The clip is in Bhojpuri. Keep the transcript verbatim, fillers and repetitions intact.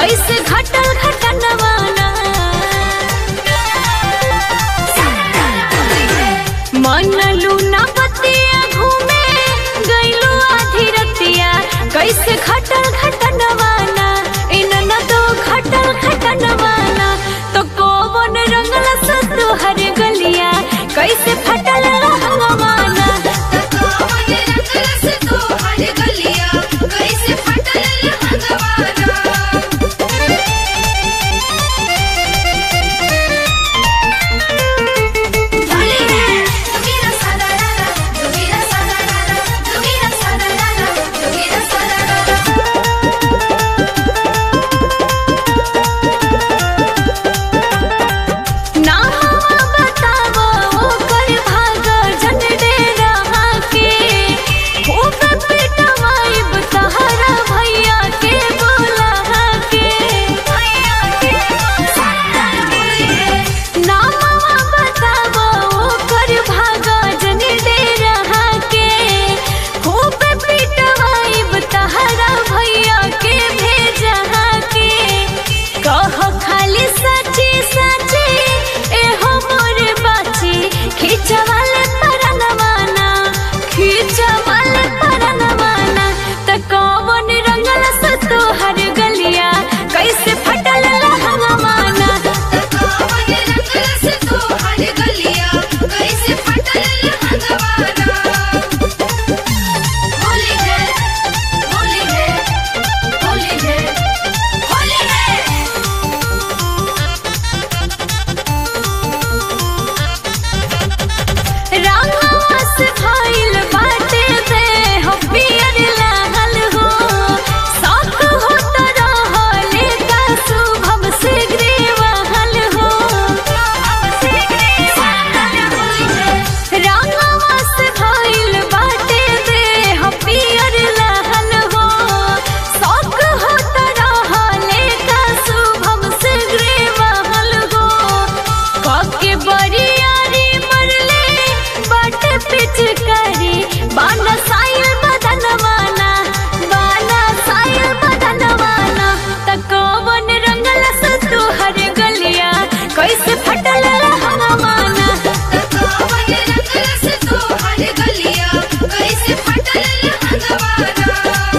कैसे घटल घटनवाना मनलू ना बतिया घूमे गईलू आधी रतिया कैसे घटल घटनवाना इन न तो घटल घटनवाना तो कौन रंगल सतु हर गलिया कैसे फटल लहंगवाना कैसे फटल लहंगवाना कैसे फटल लहंगवाना।